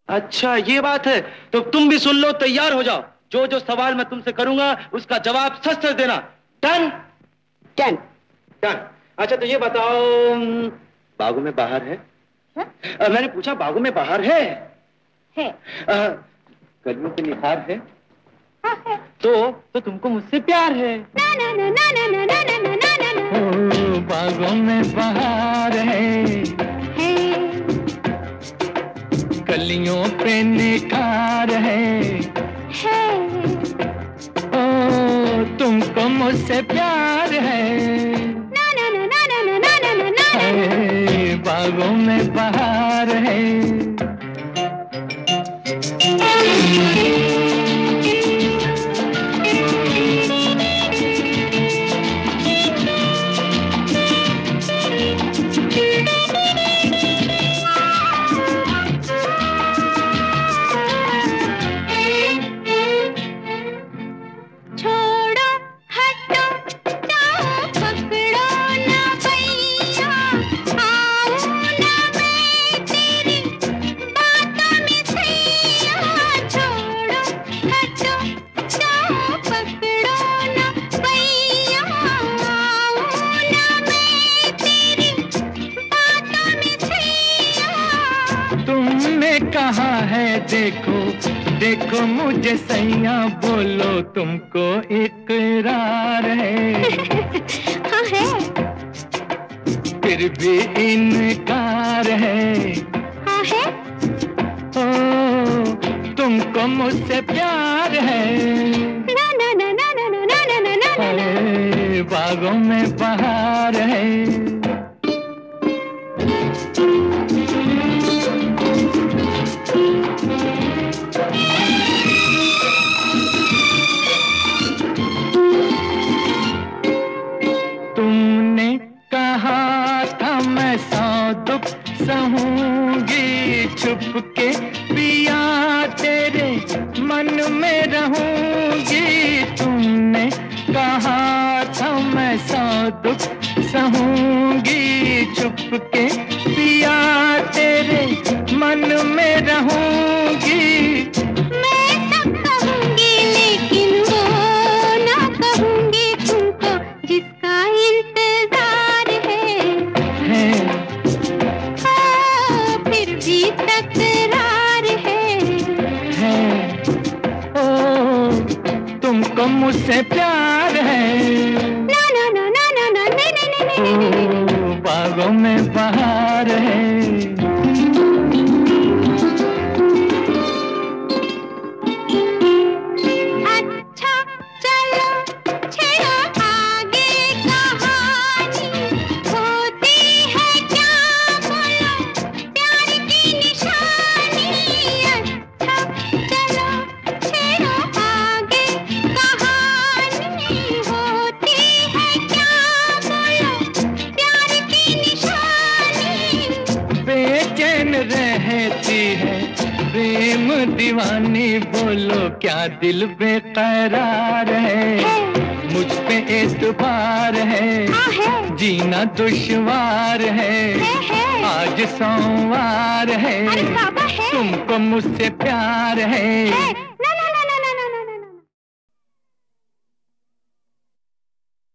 अच्छा ये बात है, तो तुम भी सुन लो, तैयार हो जाओ। जो जो सवाल मैं तुमसे करूंगा उसका जवाब सच सच देना। डन? डन। डन। अच्छा तो ये बताओ, बागों में बाहर है? मैंने पूछा बागों में बाहर है? है। कलियों पे निखार है? हाँ है। तो तुमको मुझसे प्यार है? ना ना ना ना ना ना ना ना ना ना ना। ओ, बागों में बाहर है, कलियों पे निखार है, ओ तुमको मुझसे प्यार है, ना ना ना ना ना ना ना ना ना। बागों में बाहर है। छोड़ो हटो जाओ पकड़ो ना भैया, आऊं ना मैं तेरी बातों में सैया। छोड़ो हटो जाओ पकड़ो ना भैया, आऊं ना मैं तेरी बातों में सैया। तुमने कहा है देखो देखो मुझे सैया, बोलो तुमको इकरार है? हाँ है। फिर भी इनकार है? हाँ है। ओ तुमको मुझसे प्यार है? ना ना ना ना ना ना ना ना ना ना। बागों में बहार है। तुमने कहा था मैं 100 दुख सहूंगी, छुप के पिया तेरे मन में रहूंगी। तुमने कहा था मैं 100 दुख सहूंगी, छुप के पिया तेरे मन में रहूंगी। मैं सब कहूंगी लेकिन वो ना कहूंगी तुमको जिसका इंतजार है। हाँ, फिर भी तकरार है। ओ तुमको मुझसे प्यार है? ना ना ना ना ना ना नहीं नहीं नहीं नहीं नहीं। ओ बागों में बहार है। अच्छा चलो छेड़ो आगे कहानी, होती है क्या बोलो प्यार की निशानी। अच्छा चलो छेड़ो आगे कहानी, होती है क्या बोलो प्यार की निशानी। बेचैन रहती है प्रेम दीवानी, बोलो क्या दिल बेकरार है? मुझ पे एतबार है, हाँ है। जीना दुश्वार है। आज सोमवार है, अरे बाबा है। तुमको मुझसे प्यार है।